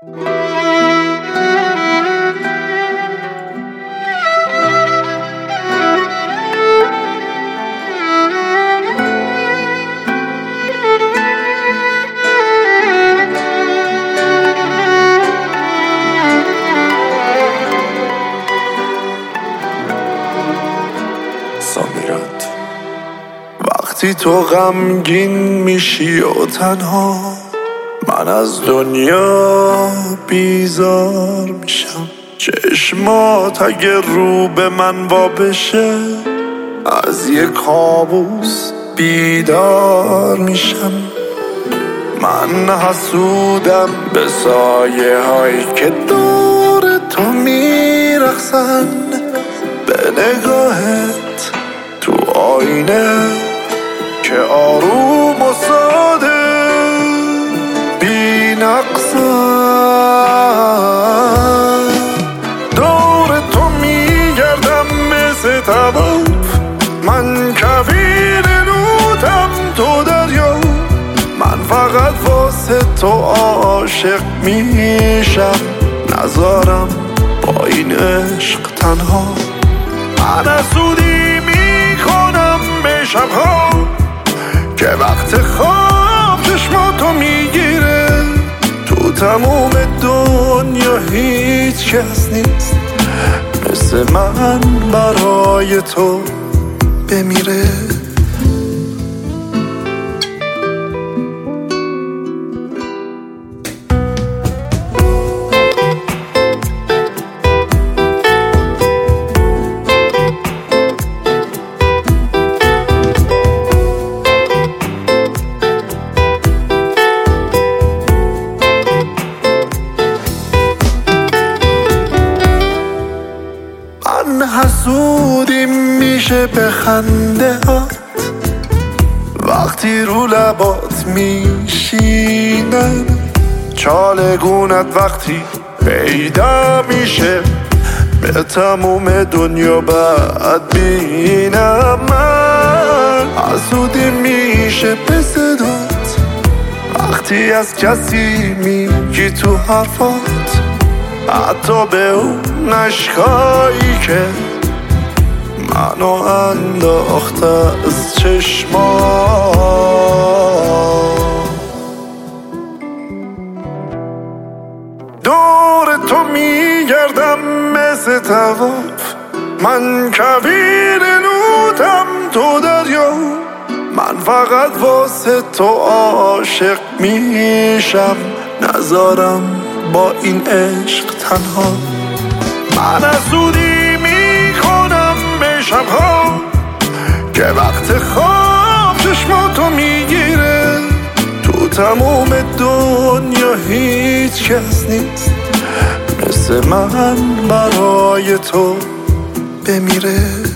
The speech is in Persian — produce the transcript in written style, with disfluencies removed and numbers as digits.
وقتی تو غمگین میشی و تنها، من از دنیا بیزار میشم. چشمات اگه رو به من وا بشه، از یه کابوس بیدار میشم. من حسودم به سایه هایی که دور تو میرقصن، به نگاهت تو آینه که آروم و ساده بی نقصن. دور تو میگردم مثل طواف، من کویر نوتم تو دریا. من فقط واسه تو عاشق میشم، نذارم با این عشق تنها. من حسودی میکنم به شبها که وقت خواب چشماتو میگیره. تو تموم دنیا هیچ کس نیست مثل من برای تو بمیره. حسودی میشه به خنده هات وقتی رو لبات میشینن. چالگونت وقتی پیدا میشه، به تموم دنیا بعد بینم. من حسودی میشه به صدات وقتی از کسی میگی تو حرفات، حتی به اون اشکایی که منو انداخته از چشمات. دور تو میگردم مثل طواف، من کویر نوتم تو دریا. من فقط واسه تو عاشق میشم، نذارم با این عشق تنها. من حسودی میکنم به شبها که وقت خواب چشماتو میگیره. تو تموم دنیا هیچ کس نیست مثل من برای تو بمیره.